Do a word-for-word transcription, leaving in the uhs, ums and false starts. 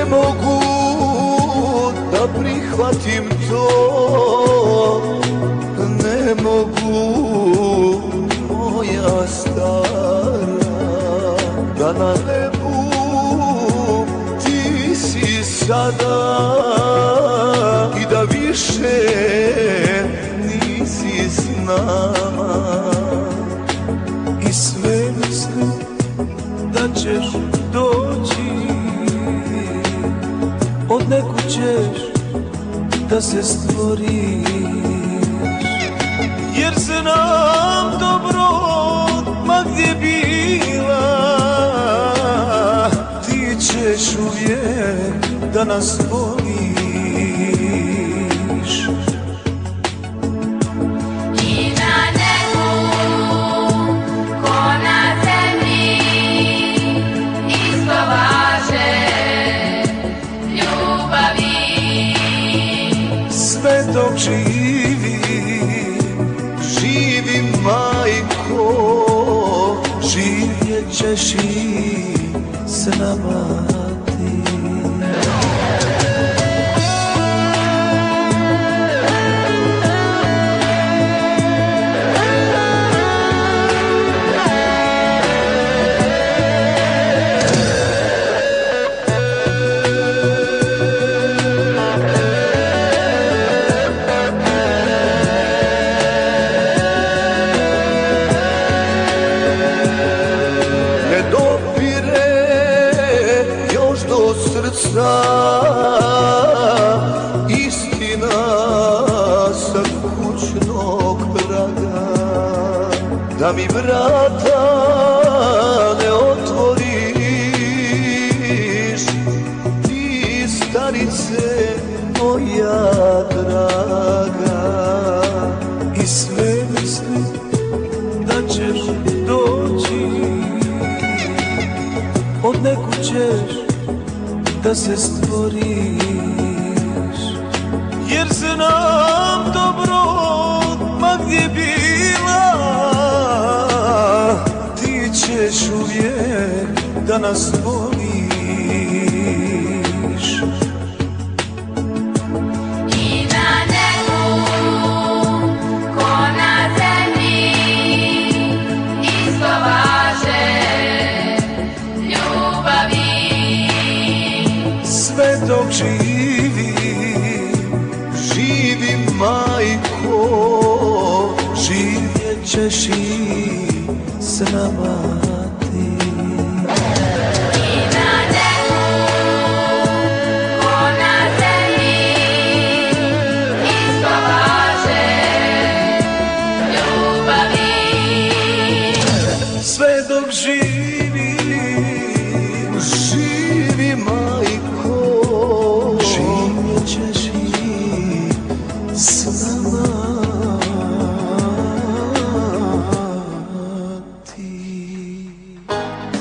mogu da prihvatim to, ne mogu, moja stara, da na nebu ti si sada i da više nisi s nama. I sve mislim da ćeš doći, od nekud ćeš da se stvoriš, jer znam dobro ma gdje bila, ti ćeš uvijek da nas voliš. I na nebu ko na zemlji isto važe ljubavi. Sve dok živi, živi majko, živjet ćeš i s nama ti. Srca istina sa kućnog praga, da mi vrata ne otvoriš, ti starice moja draga. I sve mislim da ćeš doći, od nekud ćeš da se stvoriš, jer znam dobro ma gdje bila, ti ćeš uvijek da nas voliš. I na nebu ko na zemlji isto važe ljubavi. Sve dok živi, živi majko, živjet ćeš i s nama ti. I na nebu ko na zemlji isto važe ljubavi. Sve dok živi,